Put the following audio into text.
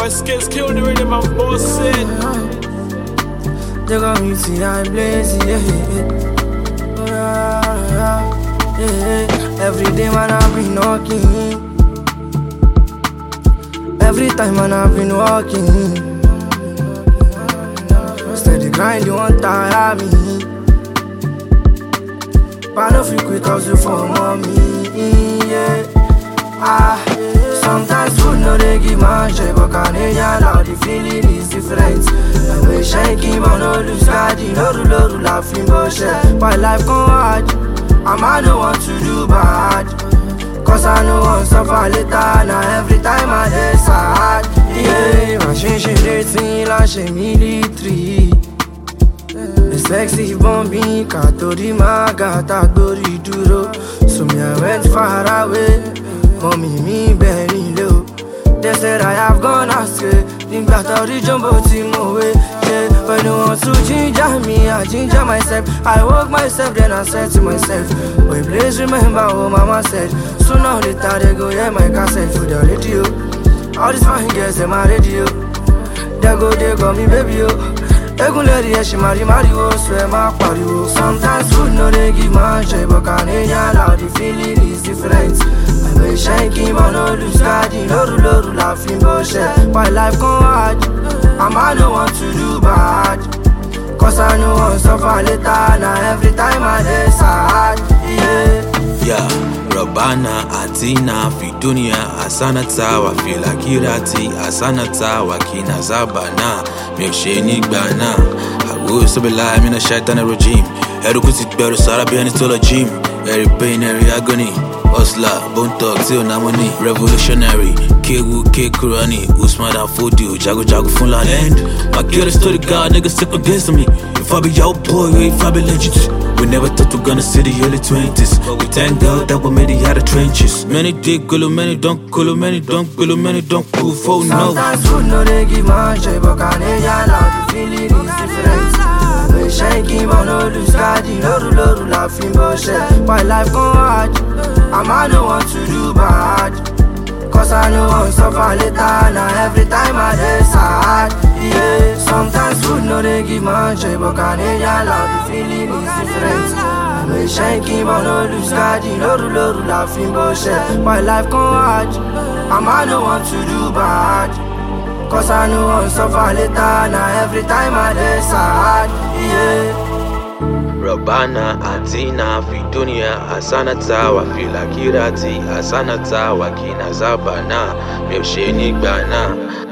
My skills kill the rhythm, I'm bossing. They got me see I'm blazing, oh, yeah. Every day man I've been knocking. Every time man I've been walking. Steady grind, you won't tire me. But no freak with hustle for mommy, yeah. Sometimes food no they give man shit, but Canadian loud, the feeling is different. I wish I keep on no lose God, no rule laughing bullshit. But life come hard, and I don't want to do bad. Cause I know I'll suffer later, now every time I decide. Yeah, my shit rates me like a military. The sexy bombing, Katori Magata Dori Duro. So me I went far away. Mommy, me very low. They said I have gone astray. Think that I'll jumbo team away. Yeah, when you want to ginger me, I ginger myself. I walk myself, then I said to myself, boy, please remember what mama said. Sooner or later they go hear my cassette for the radio. All these fine girls in my radio. They call me baby, yo. They gon' let the she marry, oh, swear my party, oh. Sometimes food no they give man shit, but Canadian loud, the feeling is different. I wish I keep on no lose God, no rule laughing bullshit. But life come hard, and I don't want to do bad. Cause I know I'll suffer later, now every time I decide, yeah. Robana, Atina, Fidunia, Asanata, Wafila Kirati, Asanata, Wakina Zabana, Milksheni Bana. I will so be live in a shaitan regime. Erukusit better, Sarabian is all a gym. Every pain, every agony. Osla, Bone Talk, Till Namoni, Revolutionary, Kewu, K Kurani, Usman and Fodio, Jago Funland. And my killer story, God, niggas stick against me. If I be your boy, if I be legit. We never thought we're gonna see the early 20s. We thank God that we made it out of trenches. Many dig, gulu, many don't, gulu, many don't, gulu, many don't, cool for no. Sometimes food no they give man shit, but Canadian loud, the feeling is different. I wish I keep on no lose God, no rule laughing bullshit. But life come hard, and I don't want to do bad. Cause I know I'll suffer later, now every time I decide, yeah. Sometimes food no they give man shit, but Canadian loud, the feeling is different. I wish I keep on no lose God, no rule laughing bullshit. But life come hard, and I don't want to do bad. Cause I know I'll suffer later, now every time I decide, yeah. Robana, Atina, Fidunia, Asanata, Wafila Kirati, Asanata, Wakina Zabana, Milksheni Bana.